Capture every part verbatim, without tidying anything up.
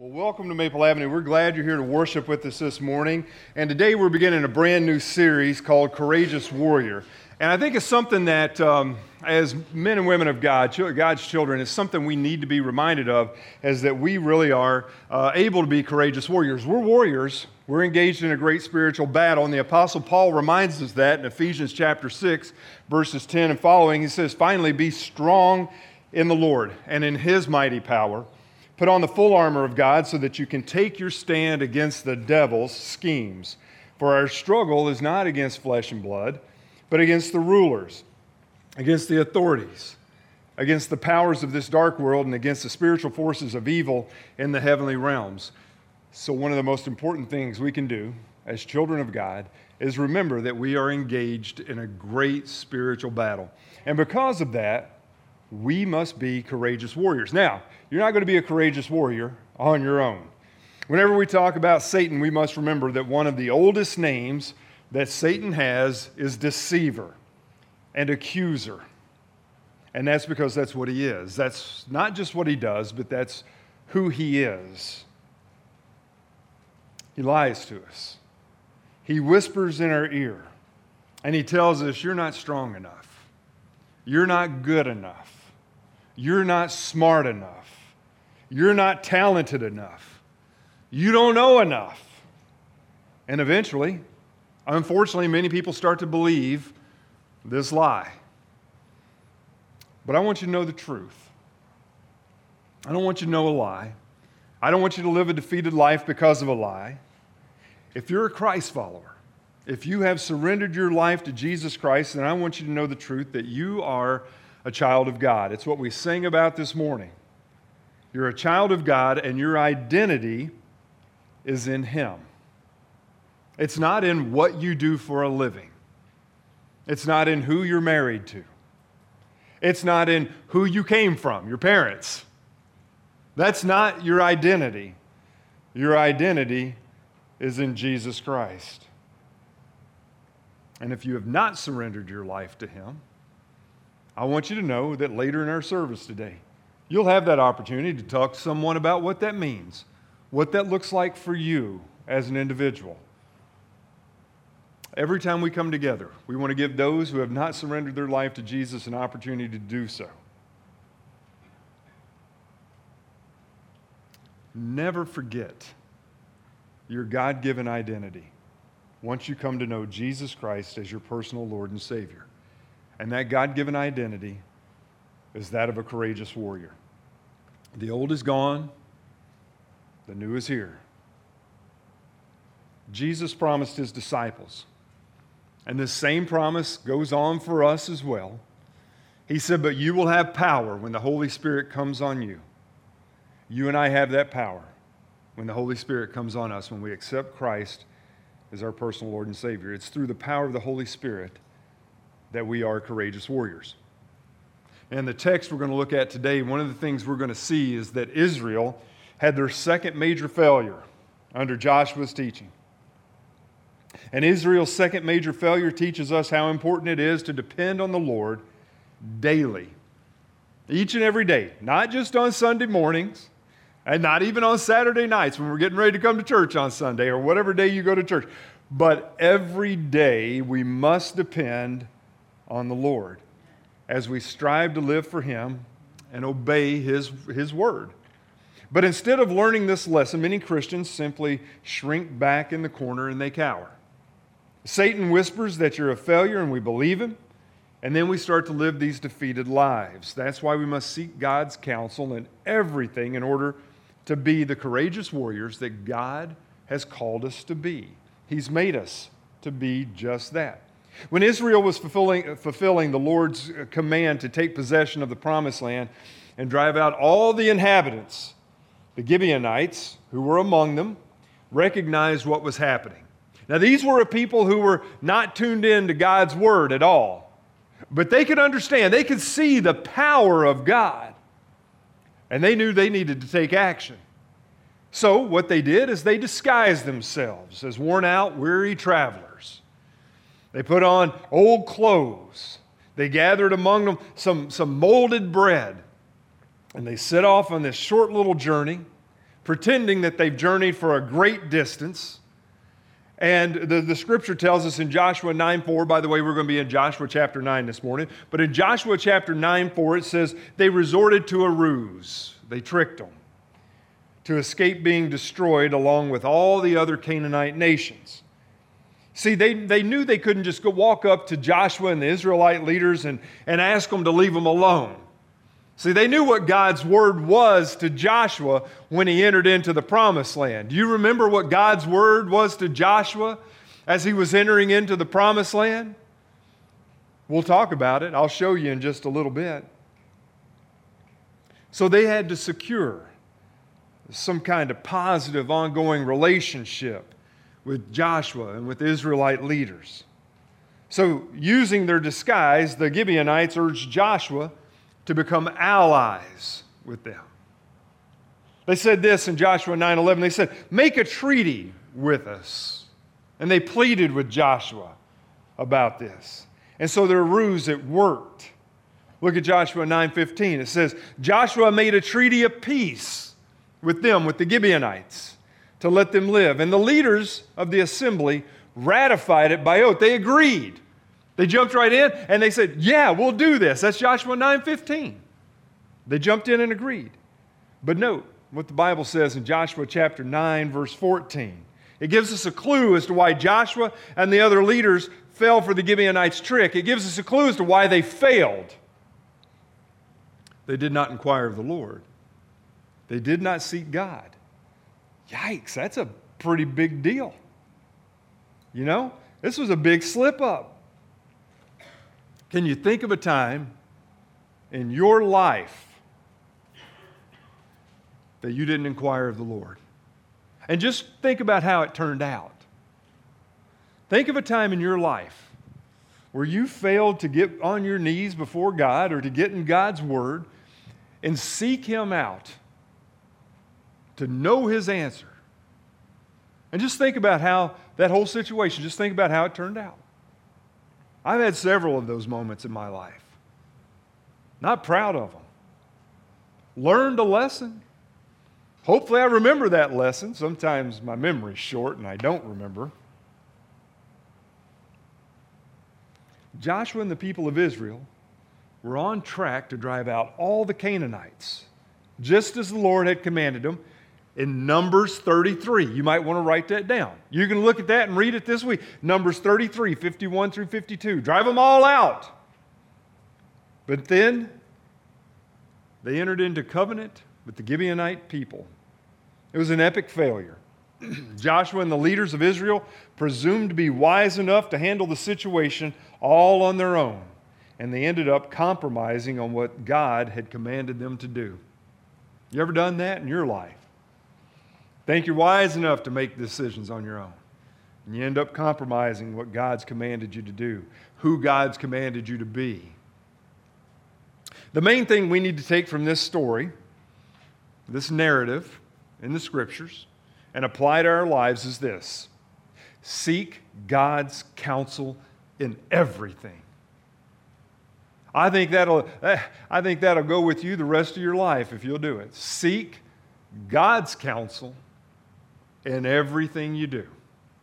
Well, welcome to Maple Avenue. We're glad you're here to worship with us this morning. And today we're beginning a brand new series called Courageous Warrior. And I think it's something that, um, as men and women of God, God's children, is something we need to be reminded of, is that we really are uh, able to be courageous warriors. We're warriors. We're engaged in a great spiritual battle. And the Apostle Paul reminds us that in Ephesians chapter six, verses ten and following. He says, "Finally, be strong in the Lord and in His mighty power. Put on the full armor of God so that you can take your stand against the devil's schemes. For our struggle is not against flesh and blood, but against the rulers, against the authorities, against the powers of this dark world, and against the spiritual forces of evil in the heavenly realms." So one of the most important things we can do as children of God is remember that we are engaged in a great spiritual battle. And because of that, we must be courageous warriors. Now, you're not going to be a courageous warrior on your own. Whenever we talk about Satan, we must remember that one of the oldest names that Satan has is deceiver and accuser. And that's because that's what he is. That's not just what he does, but that's who he is. He lies to us. He whispers in our ear, and he tells us, "You're not strong enough. You're not good enough. You're not smart enough. You're not talented enough. You don't know enough." And eventually, unfortunately, many people start to believe this lie. But I want you to know the truth. I don't want you to know a lie. I don't want you to live a defeated life because of a lie. If you're a Christ follower, if you have surrendered your life to Jesus Christ, then I want you to know the truth that you are a child of God. It's what we sang about this morning. You're a child of God, and your identity is in Him. It's not in what you do for a living. It's not in who you're married to. It's not in who you came from, your parents. That's not your identity. Your identity is in Jesus Christ. And if you have not surrendered your life to Him, I want you to know that later in our service today, you'll have that opportunity to talk to someone about what that means, what that looks like for you as an individual. Every time we come together, we want to give those who have not surrendered their life to Jesus an opportunity to do so. Never forget your God-given identity once you come to know Jesus Christ as your personal Lord and Savior. And that God-given identity is that of a courageous warrior. The old is gone, the new is here. Jesus promised His disciples, and this same promise goes on for us as well. He said, "But you will have power when the Holy Spirit comes on you." You and I have that power when the Holy Spirit comes on us, when we accept Christ as our personal Lord and Savior. It's through the power of the Holy Spirit that we are courageous warriors. And the text we're going to look at today, one of the things we're going to see is that Israel had their second major failure under Joshua's teaching. And Israel's second major failure teaches us how important it is to depend on the Lord daily, each and every day, not just on Sunday mornings, and not even on Saturday nights when we're getting ready to come to church on Sunday or whatever day you go to church. But every day we must depend on the Lord as we strive to live for Him and obey His, His word. But instead of learning this lesson, many Christians simply shrink back in the corner and they cower. Satan whispers that you're a failure and we believe him, and then we start to live these defeated lives. That's why we must seek God's counsel in everything in order to be the courageous warriors that God has called us to be. He's made us to be just that. When Israel was fulfilling, fulfilling the Lord's command to take possession of the promised land and drive out all the inhabitants, the Gibeonites, who were among them, recognized what was happening. Now, these were a people who were not tuned in to God's word at all, but they could understand, they could see the power of God, and they knew they needed to take action. So what they did is they disguised themselves as worn-out, weary travelers. They put on old clothes. They gathered among them some, some molded bread. And they set off on this short little journey pretending that they've journeyed for a great distance. And the, the scripture tells us in Joshua nine four, by the way, we're going to be in Joshua chapter nine this morning, but in Joshua chapter nine four, it says, they resorted to a ruse. They tricked them to escape being destroyed along with all the other Canaanite nations. See, they, they knew they couldn't just go walk up to Joshua and the Israelite leaders and, and ask them to leave them alone. See, they knew what God's word was to Joshua when he entered into the promised land. Do you remember what God's word was to Joshua as he was entering into the promised land? We'll talk about it. I'll show you in just a little bit. So they had to secure some kind of positive, ongoing relationship with Joshua and with Israelite leaders. So, using their disguise, the Gibeonites urged Joshua to become allies with them. They said this in Joshua nine eleven. They said, make a treaty with us. And they pleaded with Joshua about this. And so their ruse, it worked. Look at Joshua nine fifteen. It says, Joshua made a treaty of peace with them, with the Gibeonites, to let them live. And the leaders of the assembly ratified it by oath. They agreed. They jumped right in and they said, yeah, we'll do this. That's Joshua nine fifteen. They jumped in and agreed. But note what the Bible says in Joshua chapter nine, verse fourteen. It gives us a clue as to why Joshua and the other leaders fell for the Gibeonites' trick. It gives us a clue as to why they failed. They did not inquire of the Lord. They did not seek God. Yikes, that's a pretty big deal. You know, this was a big slip up. Can you think of a time in your life that you didn't inquire of the Lord? And just think about how it turned out. Think of a time in your life where you failed to get on your knees before God or to get in God's Word and seek Him out to know His answer. And just think about how that whole situation, just think about how it turned out. I've had several of those moments in my life. Not proud of them. Learned a lesson. Hopefully I remember that lesson. Sometimes my memory's short and I don't remember. Joshua and the people of Israel were on track to drive out all the Canaanites, just as the Lord had commanded them in Numbers thirty-three. You might want to write that down. You can look at that and read it this week. Numbers thirty-three, fifty-one through fifty-two. Drive them all out. But then they entered into covenant with the Gibeonite people. It was an epic failure. Joshua and the leaders of Israel presumed to be wise enough to handle the situation all on their own, and they ended up compromising on what God had commanded them to do. You ever done that in your life? Think you're wise enough to make decisions on your own, and you end up compromising what God's commanded you to do, who God's commanded you to be. The main thing we need to take from this story, this narrative in the Scriptures, and apply to our lives is this: seek God's counsel in everything. I think that'll, I think that'll go with you the rest of your life if you'll do it. Seek God's counsel in everything you do.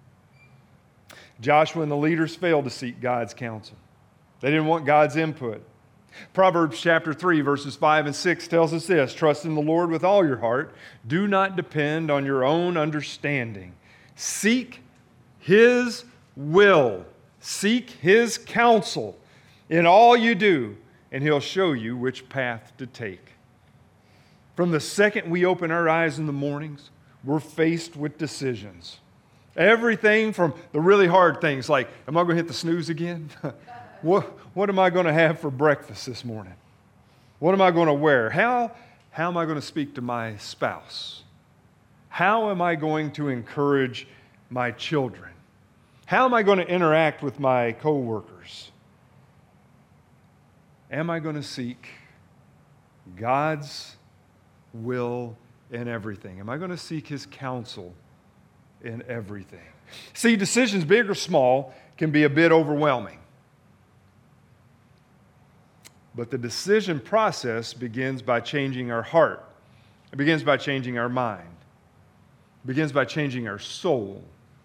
Joshua and the leaders failed to seek God's counsel. They didn't want God's input. Proverbs chapter three, verses five and six tells us this: trust in the Lord with all your heart. Do not depend on your own understanding. Seek His will. Seek His counsel in all you do, and He'll show you which path to take. From the second we open our eyes in the mornings, we're faced with decisions. Everything from the really hard things like, am I going to hit the snooze again? what, what am I going to have for breakfast this morning? What am I going to wear? How, how am I going to speak to my spouse? How am I going to encourage my children? How am I going to interact with my coworkers? Am I going to seek God's will in everything? Am I going to seek His counsel in everything? See, decisions, big or small, can be a bit overwhelming. But the decision process begins by changing our heart. It begins by changing our mind. It begins by changing our soul.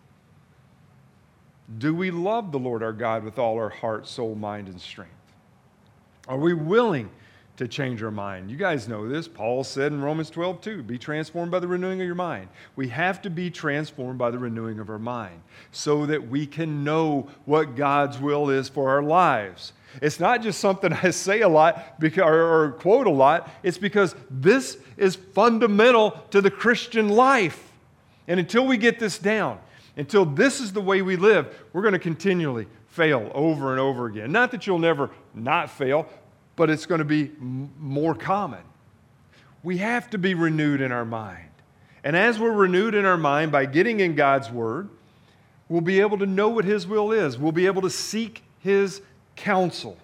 Do we love the Lord our God with all our heart, soul, mind, and strength? Are we willing to change our mind? You guys know this. Paul said in Romans twelve two, be transformed by the renewing of your mind. We have to be transformed by the renewing of our mind so that we can know what God's will is for our lives. It's not just something I say a lot because, or, or quote a lot. It's because this is fundamental to the Christian life. And until we get this down, until this is the way we live, we're going to continually fail over and over again. Not that you'll never not fail, but it's going to be m- more common. We have to be renewed in our mind. And as we're renewed in our mind by getting in God's Word, we'll be able to know what His will is. We'll be able to seek His counsel.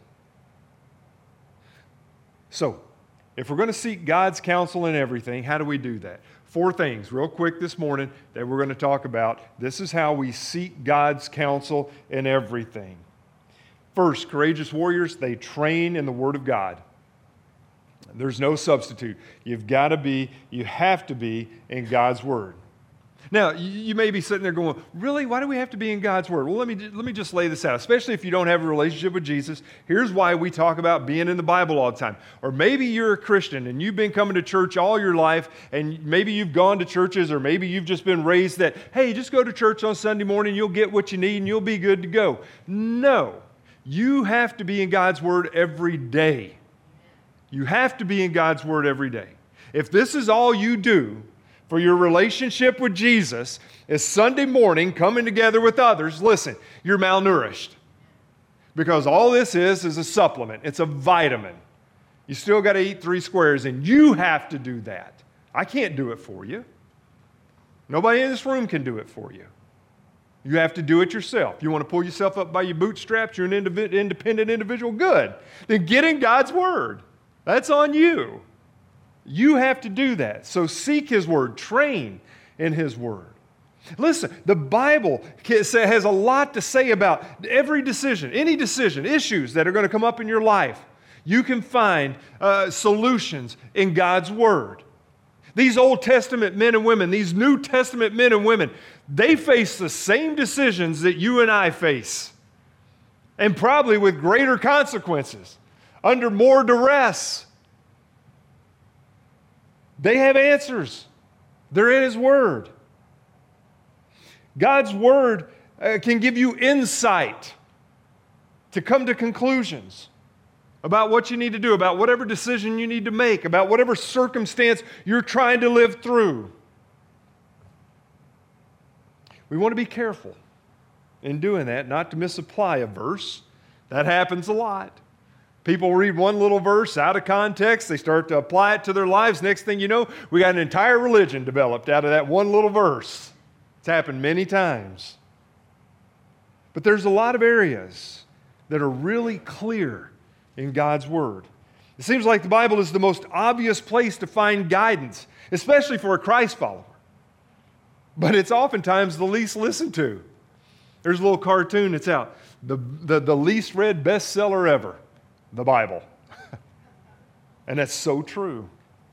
So, if we're going to seek God's counsel in everything, how do we do that? Four things, real quick this morning, that we're going to talk about. This is how we seek God's counsel in everything. First, courageous warriors, they train in the Word of God. There's no substitute. You've got to be, you have to be in God's Word. Now, you may be sitting there going, really? Why do we have to be in God's Word? Well, let me, let me just lay this out, especially if you don't have a relationship with Jesus. Here's why we talk about being in the Bible all the time. Or maybe you're a Christian and you've been coming to church all your life, and maybe you've gone to churches, or maybe you've just been raised that, hey, just go to church on Sunday morning, you'll get what you need, and you'll be good to go. No. You have to be in God's Word every day. You have to be in God's Word every day. If this is all you do for your relationship with Jesus is Sunday morning coming together with others, listen, you're malnourished. Because all this is is a supplement. It's a vitamin. You still got to eat three squares, and you have to do that. I can't do it for you. Nobody in this room can do it for you. You have to do it yourself. You want to pull yourself up by your bootstraps, you're an indiv- independent individual, good. Then get in God's Word. That's on you. You have to do that. So seek His Word. Train in His Word. Listen, the Bible has a lot to say about every decision, any decision, issues that are going to come up in your life. You can find uh, solutions in God's Word. These Old Testament men and women, these New Testament men and women, they face the same decisions that you and I face. And probably with greater consequences, under more duress. They have answers. They're in His Word. God's Word uh, can give you insight to come to conclusions about what you need to do, about whatever decision you need to make, about whatever circumstance you're trying to live through. We want to be careful in doing that, not to misapply a verse. That happens a lot. People read one little verse out of context. They start to apply it to their lives. Next thing you know, we got an entire religion developed out of that one little verse. It's happened many times. But there's a lot of areas that are really clear in God's Word. It seems like the Bible is the most obvious place to find guidance, especially for a Christ follower. But it's oftentimes the least listened to. There's a little cartoon that's out. The, the, the least read bestseller ever. The Bible. And that's so true.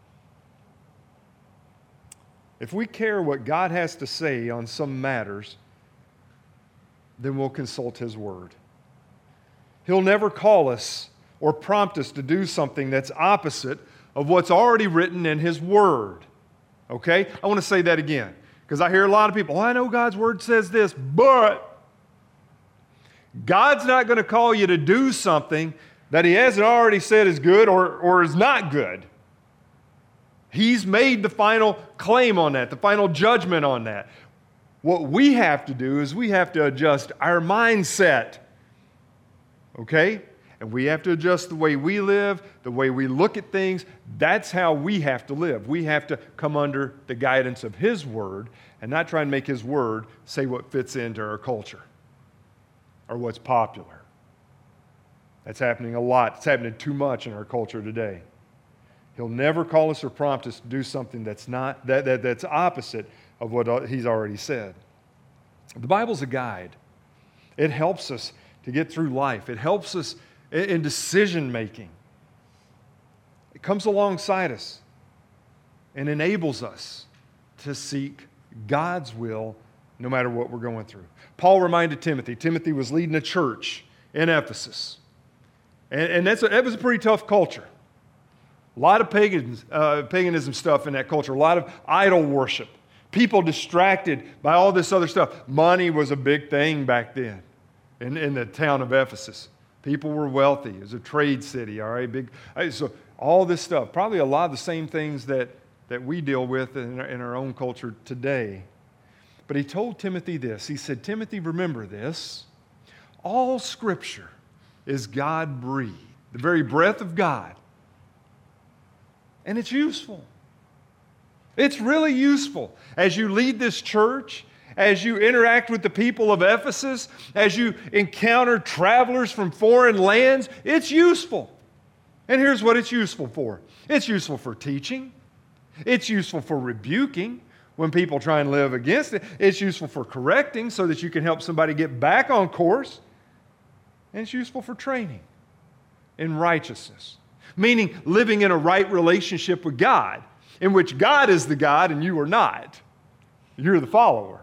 If we care what God has to say on some matters, then we'll consult His Word. He'll never call us or prompt us to do something that's opposite of what's already written in His Word. Okay? I want to say that again, because I hear a lot of people, oh, I know God's Word says this, but God's not going to call you to do something that He hasn't already said is good or, or is not good. He's made the final claim on that, the final judgment on that. What we have to do is we have to adjust our mindset. Okay? And we have to adjust the way we live, the way we look at things. That's how we have to live. We have to come under the guidance of His Word and not try and make His Word say what fits into our culture or what's popular. That's happening a lot. It's happening too much in our culture today. He'll never call us or prompt us to do something that's not that, that that's opposite of what He's already said. The Bible's a guide. It helps us to get through life. It helps us in decision making. It comes alongside us and enables us to seek God's will no matter what we're going through. Paul reminded Timothy. Timothy was leading a church in Ephesus. And, and that's a, that was a pretty tough culture. A lot of pagans, uh, paganism stuff in that culture. A lot of idol worship. People distracted by all this other stuff. Money was a big thing back then in, in the town of Ephesus. People were wealthy. It was a trade city, all right? Big. So all this stuff, probably a lot of the same things that, that we deal with in our, in our own culture today. But he told Timothy this. He said, Timothy, remember this. All Scripture is God-breathed, the very breath of God. And it's useful. It's really useful. As you lead this church, as you interact with the people of Ephesus, as you encounter travelers from foreign lands, it's useful. And here's what it's useful for. It's useful for teaching. It's useful for rebuking when people try and live against it. It's useful for correcting so that you can help somebody get back on course. And it's useful for training in righteousness, meaning living in a right relationship with God, in which God is the God and you are not. You're the follower.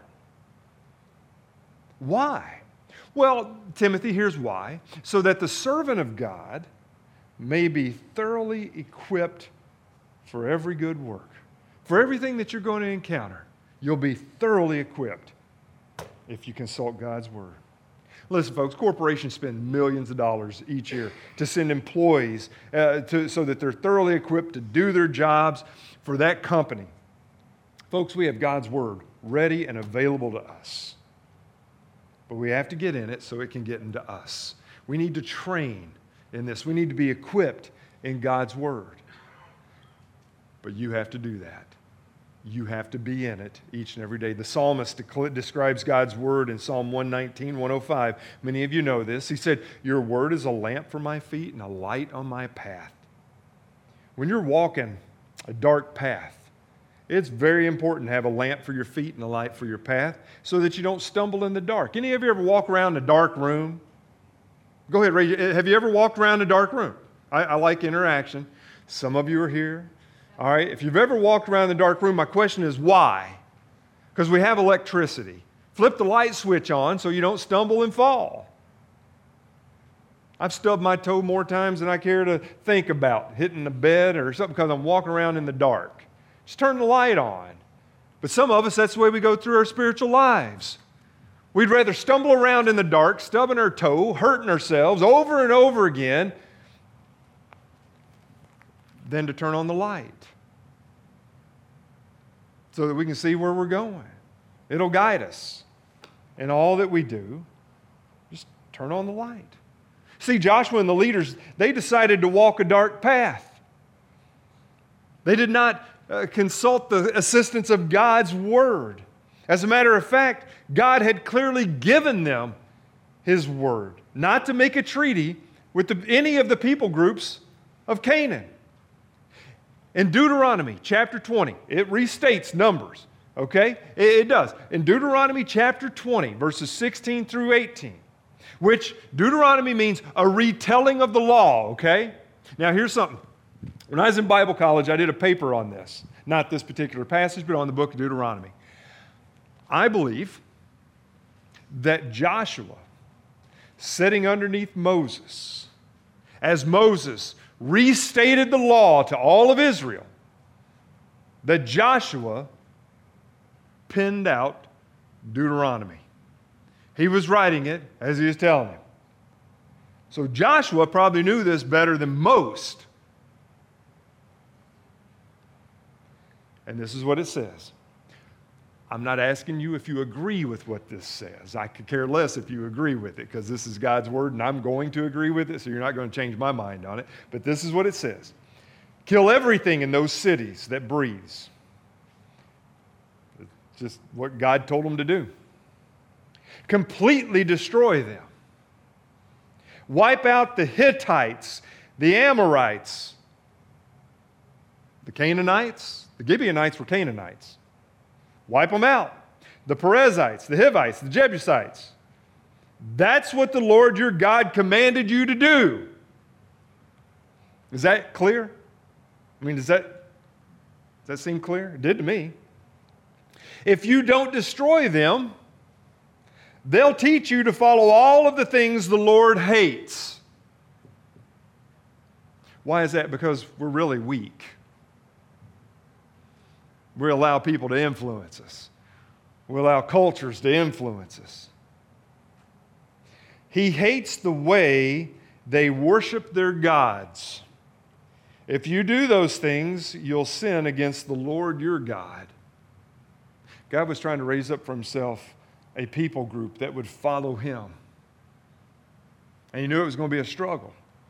Why? Well, Timothy, here's why. So that the servant of God may be thoroughly equipped for every good work. For everything that you're going to encounter, you'll be thoroughly equipped if you consult God's Word. Listen, folks, corporations spend millions of dollars each year to send employees uh, to, so that they're thoroughly equipped to do their jobs for that company. Folks, we have God's Word ready and available to us. But we have to get in it so it can get into us. We need to train in this. We need to be equipped in God's Word. But you have to do that. You have to be in it each and every day. The psalmist describes God's Word in Psalm one nineteen, one oh five. Many of you know this. He said, your Word is a lamp for my feet and a light on my path. When you're walking a dark path, it's very important to have a lamp for your feet and a light for your path so that you don't stumble in the dark. Any of you ever walk around a dark room? Go ahead, raise your, have you ever walked around a dark room? I, I like interaction. Some of you are here. All right, if you've ever walked around the dark room, my question is why? Because we have electricity. Flip the light switch on so you don't stumble and fall. I've stubbed my toe more times than I care to think about hitting the bed or something because I'm walking around in the dark. Just turn the light on. But some of us, that's the way we go through our spiritual lives. We'd rather stumble around in the dark, stubbing our toe, hurting ourselves over and over again, than to turn on the light so that we can see where we're going. It'll guide us in all that we do. Just turn on the light. See, Joshua and the leaders, they decided to walk a dark path. They did not uh, consult the assistance of God's Word. As a matter of fact, God had clearly given them His Word, not to make a treaty with the, any of the people groups of Canaan. In Deuteronomy chapter twenty, it restates Numbers, okay? It, it does. In Deuteronomy chapter twenty, verses sixteen through eighteen, which Deuteronomy means a retelling of the law, okay? Now here's something. When I was in Bible college, I did a paper on this. Not this particular passage, but on the book of Deuteronomy. I believe that Joshua, sitting underneath Moses, as Moses restated the law to all of Israel, that Joshua penned out Deuteronomy. He was writing it as he was telling him. So Joshua probably knew this better than most. And this is what it says. I'm not asking you if you agree with what this says. I could care less if you agree with it because this is God's Word and I'm going to agree with it, so you're not going to change my mind on it. But this is what it says. Kill everything in those cities that breathes. It's just what God told them to do. Completely destroy them. Wipe out the Hittites, the Amorites, the Canaanites. The Gibeonites were Canaanites. Wipe them out. The Perizzites, the Hivites, the Jebusites. That's what the Lord your God commanded you to do. Is that clear? I mean, does that, does that seem clear? It did to me. If you don't destroy them, they'll teach you to follow all of the things the Lord hates. Why is that? Because we're really weak. We allow people to influence us. We allow cultures to influence us. He hates the way they worship their gods. If you do those things, you'll sin against the Lord your God. God was trying to raise up for himself a people group that would follow him. And he knew it was going to be a struggle.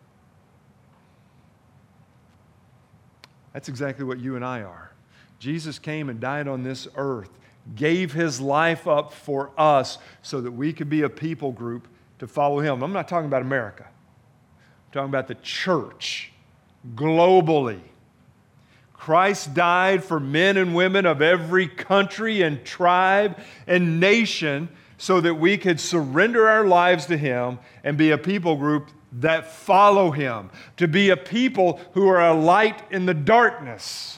That's exactly what you and I are. Jesus came and died on this earth, gave his life up for us so that we could be a people group to follow him. I'm not talking about America. I'm talking about the church globally. Christ died for men and women of every country and tribe and nation so that we could surrender our lives to him and be a people group that follow him, to be a people who are a light in the darkness.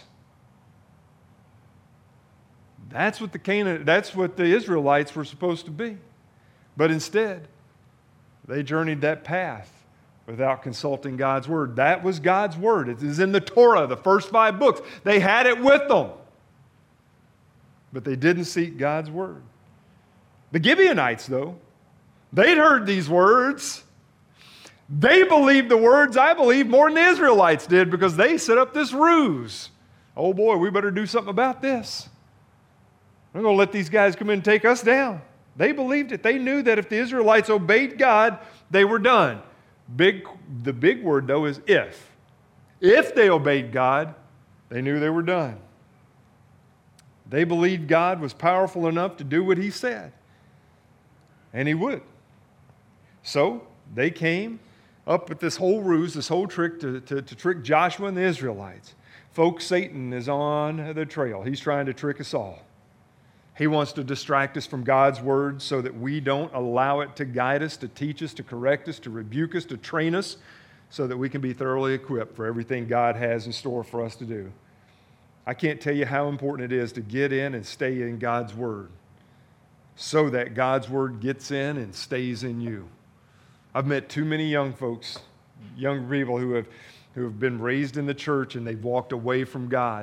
That's what the Canaan, that's what the Israelites were supposed to be. But instead, they journeyed that path without consulting God's word. That was God's word. It is in the Torah, the first five books. They had it with them. But they didn't seek God's word. The Gibeonites, though, they'd heard these words. They believed the words, I believe, more than the Israelites did because they set up this ruse. Oh boy, we better do something about this. We're going to let these guys come in and take us down. They believed it. They knew that if the Israelites obeyed God, they were done. Big, the big word, though, is if. If they obeyed God, they knew they were done. They believed God was powerful enough to do what he said. And he would. So they came up with this whole ruse, this whole trick to, to, to trick Joshua and the Israelites. Folks, Satan is on the trail. He's trying to trick us all. He wants to distract us from God's word so that we don't allow it to guide us, to teach us, to correct us, to rebuke us, to train us, so that we can be thoroughly equipped for everything God has in store for us to do. I can't tell you how important it is to get in and stay in God's word so that God's word gets in and stays in you. I've met too many young folks, young people who have, who have been raised in the church and they've walked away from God.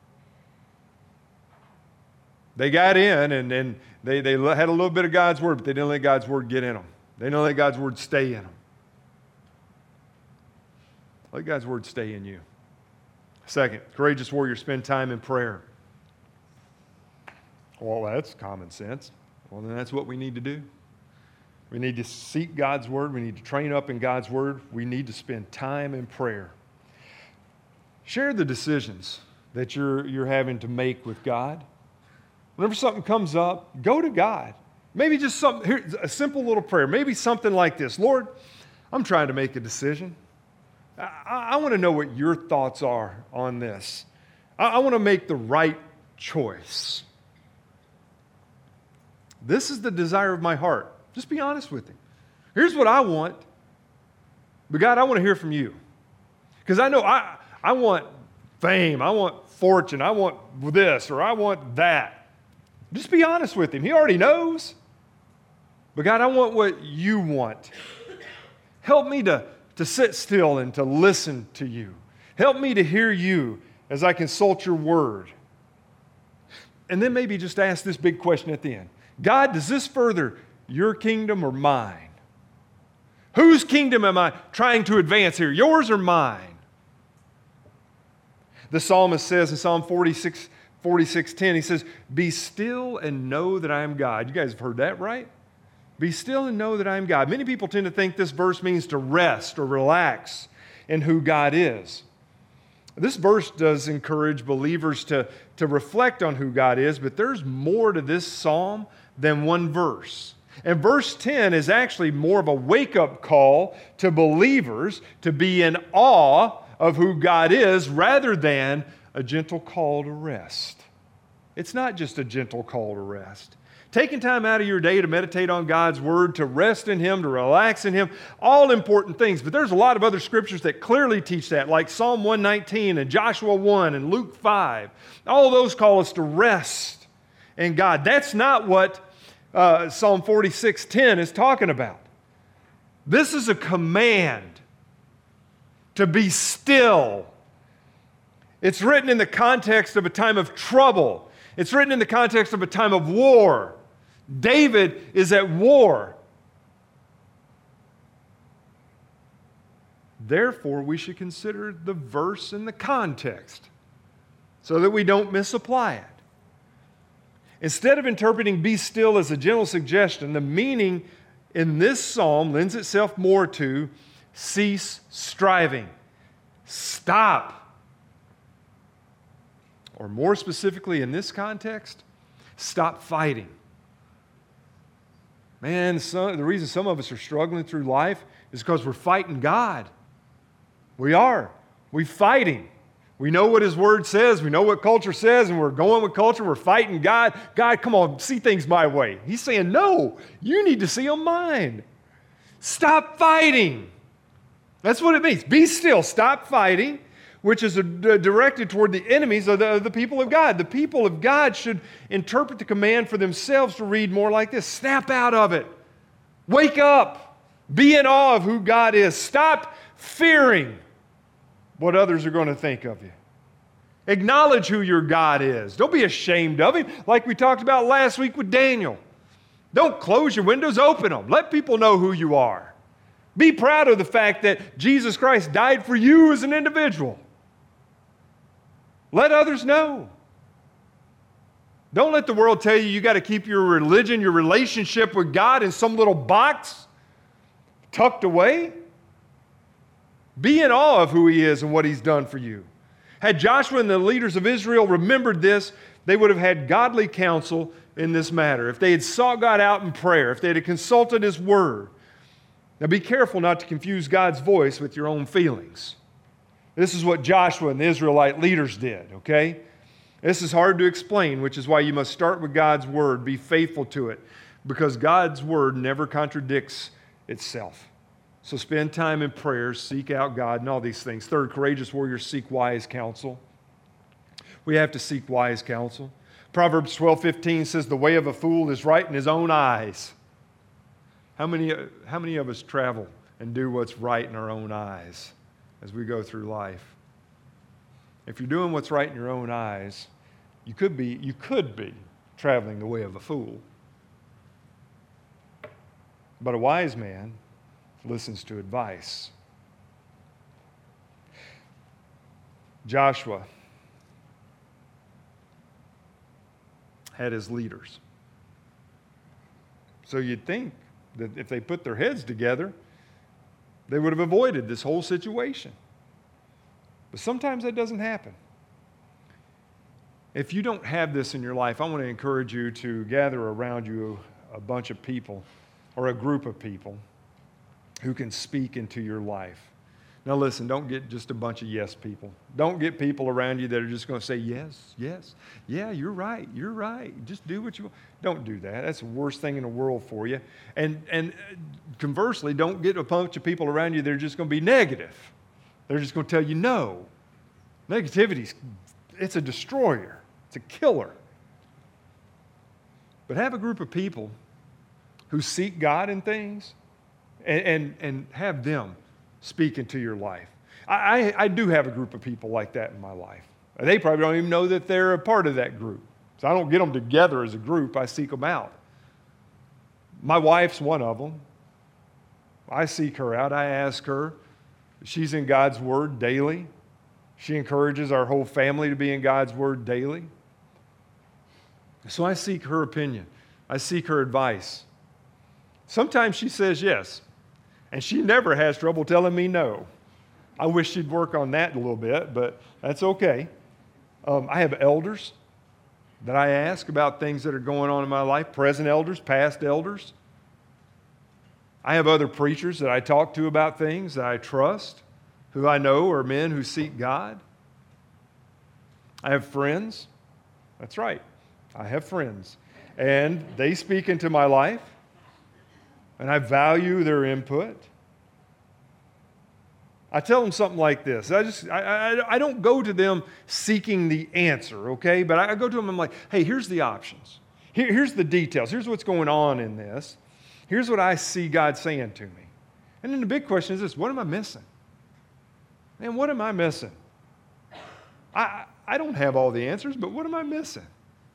They got in and, and they, they had a little bit of God's word, but they didn't let God's word get in them. They didn't let God's word stay in them. Let God's word stay in you. Second, courageous warriors spend time in prayer. Well, that's common sense. Well, then that's what we need to do. We need to seek God's word. We need to train up in God's word. We need to spend time in prayer. Share the decisions that you're, you're having to make with God. Whenever something comes up, go to God. Maybe just something, here, a simple little prayer. Maybe something like this. Lord, I'm trying to make a decision. I, I want to know what your thoughts are on this. I, I want to make the right choice. This is the desire of my heart. Just be honest with him. Here's what I want. But God, I want to hear from you. Because I know I, I want fame. I want fortune. I want this or I want that. Just be honest with him. He already knows. But God, I want what you want. Help me to, to sit still and to listen to you. Help me to hear you as I consult your word. And then maybe just ask this big question at the end. God, does this further your kingdom or mine? Whose kingdom am I trying to advance here? Yours or mine? The psalmist says in Psalm forty-six, forty-six ten, he says, be still and know that I am God. You guys have heard that, right? Be still and know that I am God. Many people tend to think this verse means to rest or relax in who God is. This verse does encourage believers to, to reflect on who God is, but there's more to this psalm than one verse. And verse ten is actually more of a wake-up call to believers to be in awe of who God is rather than a gentle call to rest. It's not just a gentle call to rest. Taking time out of your day to meditate on God's word, to rest in him, to relax in him, all important things. But there's a lot of other scriptures that clearly teach that, like Psalm one nineteen and Joshua one and Luke five. All of those call us to rest in God. That's not what uh, Psalm forty-six ten is talking about. This is a command to be still. It's written in the context of a time of trouble. It's written in the context of a time of war. David is at war. Therefore, we should consider the verse in the context so that we don't misapply it. Instead of interpreting be still as a general suggestion, the meaning in this psalm lends itself more to cease striving. Stop. Or more specifically in this context, stop fighting. Man, some, the reason some of us are struggling through life is because we're fighting God. We are. We're fighting. We know what His Word says. We know what culture says, and we're going with culture. We're fighting God. God, come on, see things my way. He's saying, no, you need to see them mine. Stop fighting. That's what it means. Be still. Stop fighting, which is a, a directed toward the enemies of the, of the people of God. The people of God should interpret the command for themselves to read more like this. Snap out of it. Wake up. Be in awe of who God is. Stop fearing what others are going to think of you. Acknowledge who your God is. Don't be ashamed of Him, like we talked about last week with Daniel. Don't close your windows, open them. Let people know who you are. Be proud of the fact that Jesus Christ died for you as an individual. Let others know. Don't let the world tell you you got to keep your religion, your relationship with God in some little box tucked away. Be in awe of who He is and what He's done for you. Had Joshua and the leaders of Israel remembered this, they would have had godly counsel in this matter. If they had sought God out in prayer, if they had consulted His Word. Now be careful not to confuse God's voice with your own feelings. This is what Joshua and the Israelite leaders did, okay? This is hard to explain, which is why you must start with God's Word. Be faithful to it, because God's Word never contradicts itself. So spend time in prayer, seek out God, and all these things. Third, courageous warriors seek wise counsel. We have to seek wise counsel. Proverbs twelve fifteen says, the way of a fool is right in his own eyes. How many, how many of us travel and do what's right in our own eyes as we go through life? If you're doing what's right in your own eyes, you could be, you could be traveling the way of a fool. But a wise man listens to advice. Joshua had his leaders. So you'd think that if they put their heads together, they would have avoided this whole situation. But sometimes that doesn't happen. If you don't have this in your life, I want to encourage you to gather around you a bunch of people or a group of people who can speak into your life. Now listen, don't get just a bunch of yes people. Don't get people around you that are just going to say, yes, yes, yeah, you're right, you're right. Just do what you want. Don't do that. That's the worst thing in the world for you. And, and conversely, don't get a bunch of people around you that are just going to be negative. They're just going to tell you no. Negativity, it's a destroyer. It's a killer. But have a group of people who seek God in things, and, and, and have them speak into your life. I, I, I do have a group of people like that in my life. They probably don't even know that they're a part of that group. So I don't get them together as a group. I seek them out. My wife's one of them. I seek her out. I ask her. She's in God's Word daily. She encourages our whole family to be in God's Word daily. So I seek her opinion. I seek her advice. Sometimes she says yes, and she never has trouble telling me no. I wish she'd work on that a little bit, but that's okay. Um, I have elders that I ask about things that are going on in my life, present elders, past elders. I have other preachers that I talk to about things that I trust, who I know are men who seek God. I have friends. That's right. I have friends. And they speak into my life, and I value their input. I tell them something like this. I just I, I, I don't go to them seeking the answer, okay? But I go to them and I'm like, hey, here's the options. Here, here's the details. Here's what's going on in this. Here's what I see God saying to me. And then the big question is this: what am I missing? Man, what am I missing? I, I don't have all the answers, but what am I missing?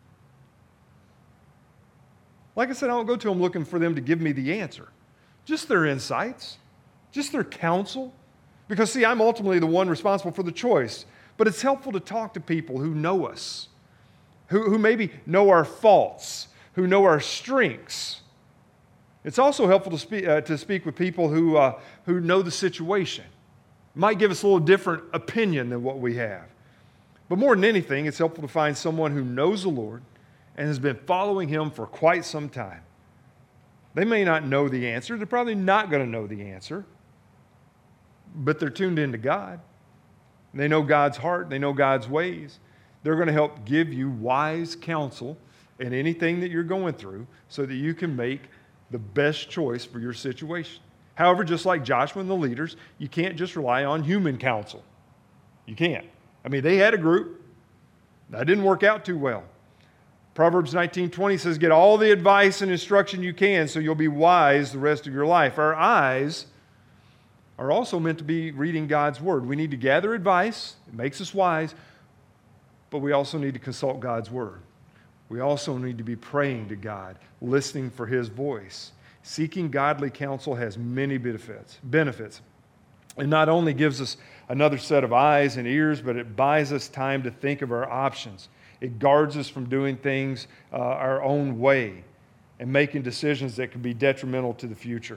Like I said, I don't go to them looking for them to give me the answer. Just their insights, just their counsel. Because, see, I'm ultimately the one responsible for the choice. But it's helpful to talk to people who know us, who, who maybe know our faults, who know our strengths. It's also helpful to speak, uh, to speak with people who, uh, who know the situation. Might give us a little different opinion than what we have. But more than anything, it's helpful to find someone who knows the Lord and has been following Him for quite some time. They may not know the answer. They're probably not going to know the answer. But they're tuned into God. They know God's heart. They know God's ways. They're going to help give you wise counsel in anything that you're going through so that you can make the best choice for your situation. However, just like Joshua and the leaders, you can't just rely on human counsel. You can't. I mean, they had a group. That didn't work out too well. Proverbs nineteen twenty says, get all the advice and instruction you can so you'll be wise the rest of your life. Our eyes are also meant to be reading God's Word. We need to gather advice. It makes us wise. But we also need to consult God's Word. We also need to be praying to God, listening for His voice. Seeking godly counsel has many benefits. benefits. It not only gives us another set of eyes and ears, but it buys us time to think of our options. It guards us from doing things uh, our own way and making decisions that could be detrimental to the future.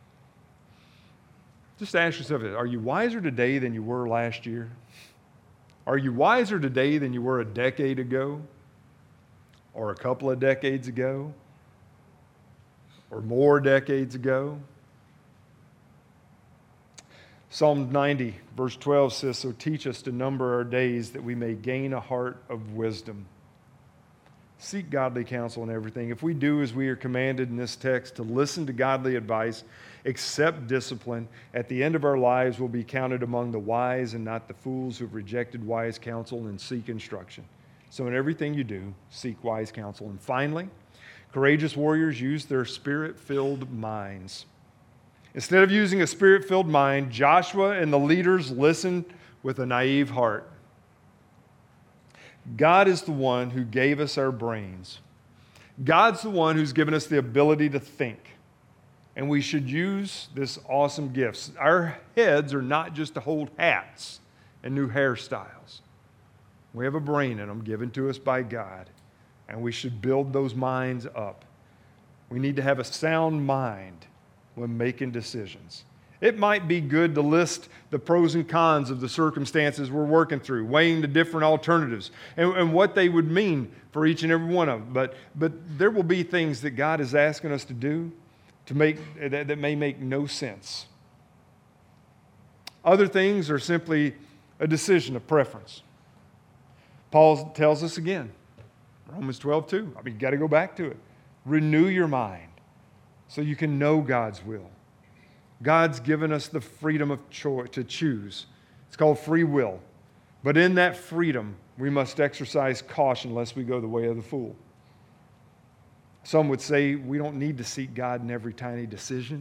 Just ask yourself, are you wiser today than you were last year? Are you wiser today than you were a decade ago? Or a couple of decades ago? Or more decades ago? Psalm ninety, verse twelve says, so teach us to number our days that we may gain a heart of wisdom. Seek godly counsel in everything. If we do as we are commanded in this text to listen to godly advice, accept discipline, at the end of our lives we'll be counted among the wise and not the fools who've rejected wise counsel and seek instruction. So in everything you do, seek wise counsel. And finally, courageous warriors use their spirit-filled minds. Instead of using a spirit-filled mind, Joshua and the leaders listened with a naive heart. God is the one who gave us our brains. God's the one who's given us the ability to think. And we should use this awesome gift. Our heads are not just to hold hats and new hairstyles. We have a brain in them given to us by God. And we should build those minds up. We need to have a sound mind when making decisions. It might be good to list the pros and cons of the circumstances we're working through, weighing the different alternatives and, and what they would mean for each and every one of them. But, but there will be things that God is asking us to do to make, that, that may make no sense. Other things are simply a decision of preference. Paul tells us again, Romans twelve two. I mean, you got to go back to it. Renew your mind so you can know God's will. God's given us the freedom of choice to choose. It's called free will. But in that freedom, we must exercise caution lest we go the way of the fool. Some would say we don't need to seek God in every tiny decision.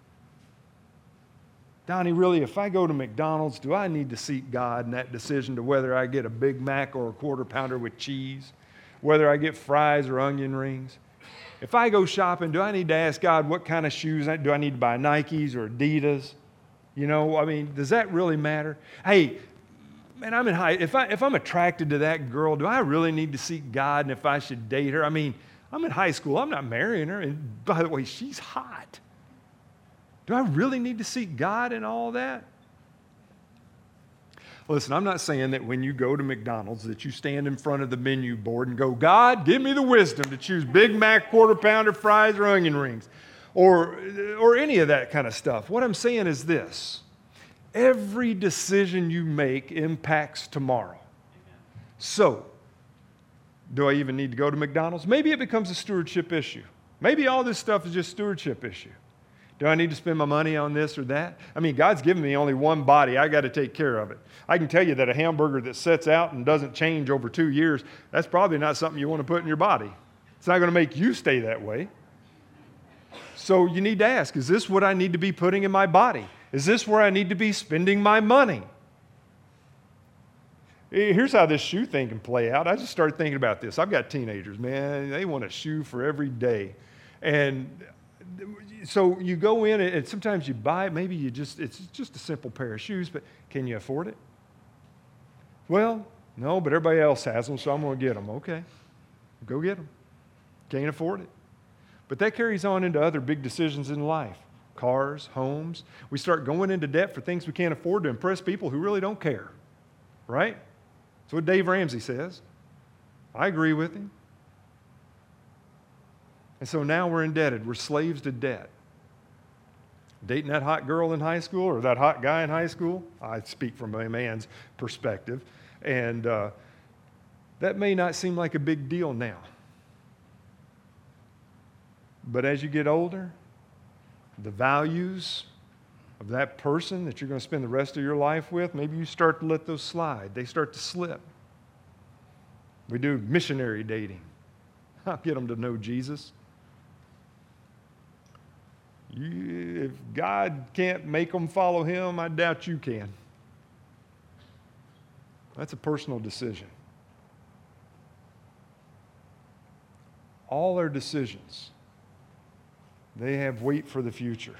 Donnie, really, if I go to McDonald's, do I need to seek God in that decision to whether I get a Big Mac or a quarter pounder with cheese? Whether I get fries or onion rings? If I go shopping, do I need to ask God what kind of shoes? Do I need to buy Nikes or Adidas? You know, I mean, does that really matter? Hey, man, I'm in high, if, I, if I'm attracted to that girl, do I really need to seek God and if I should date her? I mean, I'm in high school. I'm not marrying her. And by the way, she's hot. Do I really need to seek God in all that? Listen, I'm not saying that when you go to McDonald's that you stand in front of the menu board and go, God, give me the wisdom to choose Big Mac, quarter pounder, fries, or onion rings, or, or any of that kind of stuff. What I'm saying is this. Every decision you make impacts tomorrow. So, do I even need to go to McDonald's? Maybe it becomes a stewardship issue. Maybe all this stuff is just stewardship issue. Do I need to spend my money on this or that? I mean, God's given me only one body. I got to take care of it. I can tell you that a hamburger that sets out and doesn't change over two years, that's probably not something you want to put in your body. It's not going to make you stay that way. So you need to ask, is this what I need to be putting in my body? Is this where I need to be spending my money? Here's how this shoe thing can play out. I just started thinking about this. I've got teenagers, man. They want a shoe for every day. And so you go in and sometimes you buy, maybe you just, it's just a simple pair of shoes, but can you afford it? Well, no, but everybody else has them, so I'm going to get them. Okay, go get them. Can't afford it. But that carries on into other big decisions in life. Cars, homes. We start going into debt for things we can't afford to impress people who really don't care. Right? That's what Dave Ramsey says. I agree with him. And so now we're indebted. We're slaves to debt. Dating that hot girl in high school or that hot guy in high school, I speak from a man's perspective, and uh, that may not seem like a big deal now. But as you get older, the values of that person that you're going to spend the rest of your life with, maybe you start to let those slide. They start to slip. We do missionary dating. I'll get them to know Jesus. You, if God can't make them follow him, I doubt you can. That's a personal decision. All our decisions, they have weight for the future.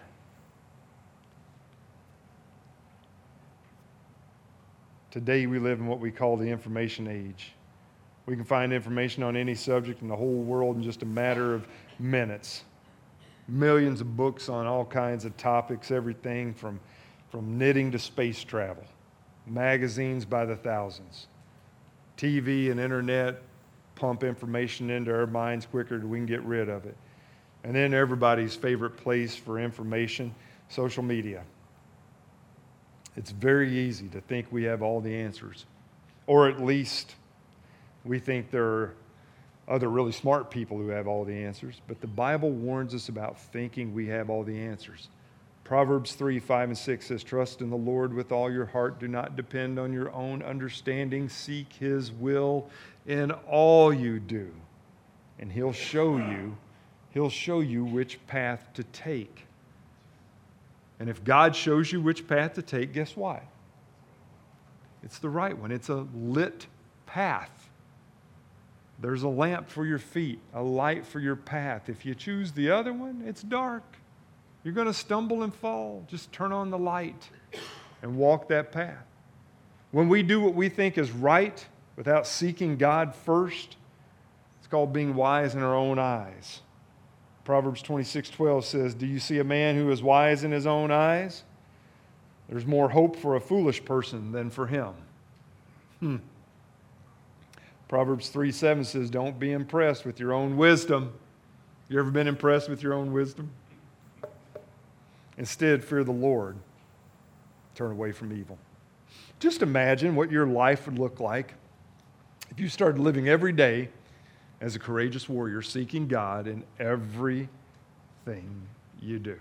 Today we live in what we call the information age. We can find information on any subject in the whole world in just a matter of minutes. Millions of books on all kinds of topics, everything from, from knitting to space travel. Magazines by the thousands. T V and internet pump information into our minds quicker than we can get rid of it. And then everybody's favorite place for information, social media. It's very easy to think we have all the answers. Or at least we think there are other really smart people who have all the answers. But the Bible warns us about thinking we have all the answers. Proverbs three, five, and six says, trust in the Lord with all your heart. Do not depend on your own understanding. Seek his will in all you do. And he'll show you, he'll show you which path to take. And if God shows you which path to take, guess what? It's the right one. It's a lit path. There's a lamp for your feet, a light for your path. If you choose the other one, it's dark. You're going to stumble and fall. Just turn on the light and walk that path. When we do what we think is right without seeking God first, it's called being wise in our own eyes. Proverbs twenty-six twelve says, do you see a man who is wise in his own eyes? There's more hope for a foolish person than for him. Hmm. Proverbs three seven says, don't be impressed with your own wisdom. You ever been impressed with your own wisdom? Instead, fear the Lord. Turn away from evil. Just imagine what your life would look like if you started living every day as a courageous warrior, seeking God in everything you do.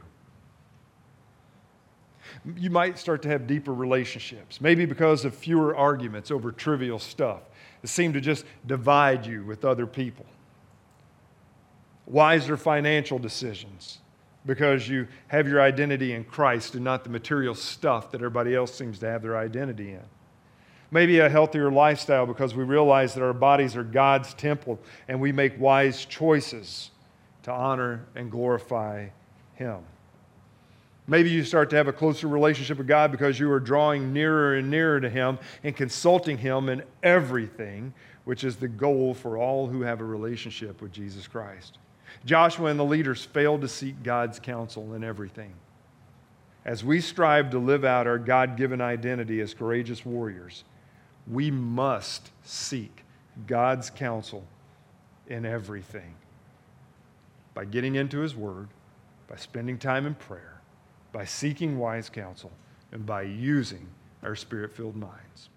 You might start to have deeper relationships, maybe because of fewer arguments over trivial stuff that seem to just divide you with other people. Wiser financial decisions because you have your identity in Christ and not the material stuff that everybody else seems to have their identity in. Maybe a healthier lifestyle because we realize that our bodies are God's temple and we make wise choices to honor and glorify him. Maybe you start to have a closer relationship with God because you are drawing nearer and nearer to him and consulting him in everything, which is the goal for all who have a relationship with Jesus Christ. Joshua and the leaders failed to seek God's counsel in everything. As we strive to live out our God-given identity as courageous warriors, we must seek God's counsel in everything by getting into his word, by spending time in prayer, by seeking wise counsel, and by using our spirit-filled minds.